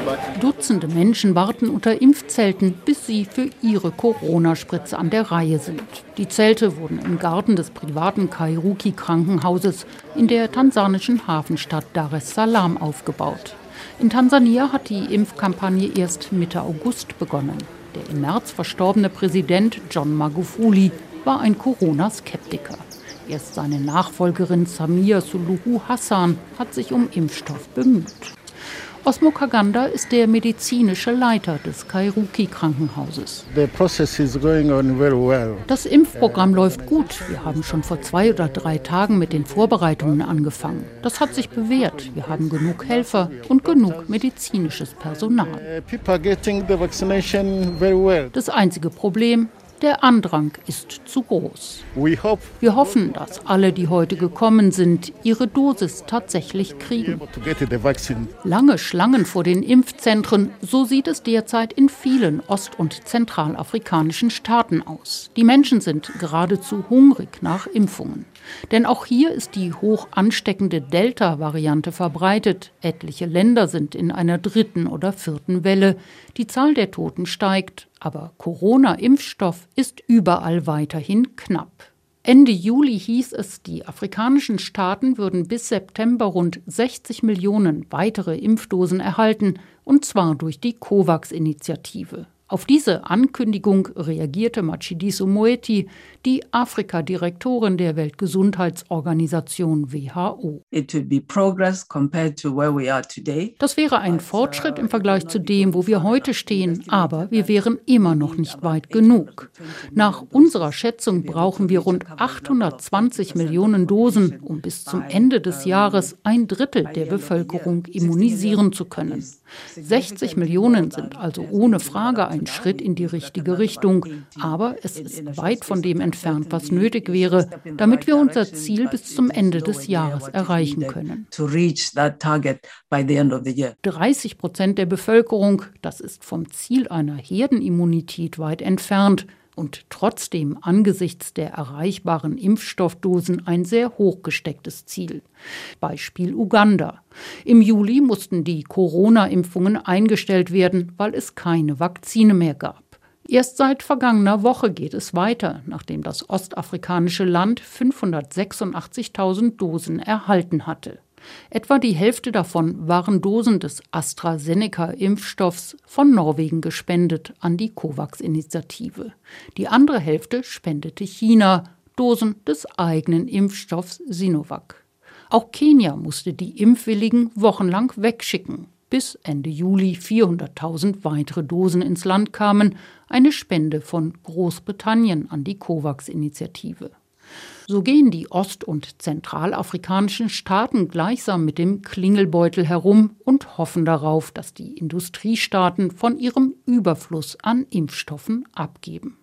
Dutzende Menschen warten unter Impfzelten, bis sie für ihre Corona-Spritze an der Reihe sind. Die Zelte wurden im Garten des privaten Kairuki-Krankenhauses in der tansanischen Hafenstadt Dar es Salaam aufgebaut. In Tansania hat die Impfkampagne erst Mitte August begonnen. Der im März verstorbene Präsident John Magufuli war ein Corona-Skeptiker. Erst seine Nachfolgerin Samia Suluhu Hassan hat sich um Impfstoff bemüht. Osmo Kaganda ist der medizinische Leiter des Kairuki-Krankenhauses. Das Impfprogramm läuft gut. Wir haben schon vor 2 oder 3 Tagen mit den Vorbereitungen angefangen. Das hat sich bewährt. Wir haben genug Helfer und genug medizinisches Personal. Das einzige Problem: der Andrang ist zu groß. Wir hoffen, dass alle, die heute gekommen sind, ihre Dosis tatsächlich kriegen. Lange Schlangen vor den Impfzentren, so sieht es derzeit in vielen ost- und zentralafrikanischen Staaten aus. Die Menschen sind geradezu hungrig nach Impfungen. Denn auch hier ist die hoch ansteckende Delta-Variante verbreitet. Etliche Länder sind in einer 3. oder 4. Welle. Die Zahl der Toten steigt, aber Corona-Impfstoff ist überall weiterhin knapp. Ende Juli hieß es, die afrikanischen Staaten würden bis September rund 60 Millionen weitere Impfdosen erhalten, und zwar durch die COVAX-Initiative. Auf diese Ankündigung reagierte Matshidiso Moeti, die Afrika-Direktorin der Weltgesundheitsorganisation WHO. Das wäre ein Fortschritt im Vergleich zu dem, wo wir heute stehen, aber wir wären immer noch nicht weit genug. Nach unserer Schätzung brauchen wir rund 820 Millionen Dosen, um bis zum Ende des Jahres 1/3 der Bevölkerung immunisieren zu können. 60 Millionen sind also ohne Frage ein Schritt in die richtige Richtung, aber es ist weit von dem entfernt, was nötig wäre, damit wir unser Ziel bis zum Ende des Jahres erreichen können. 30% der Bevölkerung, das ist vom Ziel einer Herdenimmunität weit entfernt und trotzdem angesichts der erreichbaren Impfstoffdosen ein sehr hoch gestecktes Ziel. Beispiel Uganda. Im Juli mussten die Corona-Impfungen eingestellt werden, weil es keine Vakzine mehr gab. Erst seit vergangener Woche geht es weiter, nachdem das ostafrikanische Land 586.000 Dosen erhalten hatte. Etwa die Hälfte davon waren Dosen des AstraZeneca-Impfstoffs von Norwegen gespendet an die COVAX-Initiative. Die andere Hälfte spendete China, Dosen des eigenen Impfstoffs Sinovac. Auch Kenia musste die Impfwilligen wochenlang wegschicken, bis Ende Juli 400.000 weitere Dosen ins Land kamen, eine Spende von Großbritannien an die COVAX-Initiative. So gehen die ost- und zentralafrikanischen Staaten gleichsam mit dem Klingelbeutel herum und hoffen darauf, dass die Industriestaaten von ihrem Überfluss an Impfstoffen abgeben.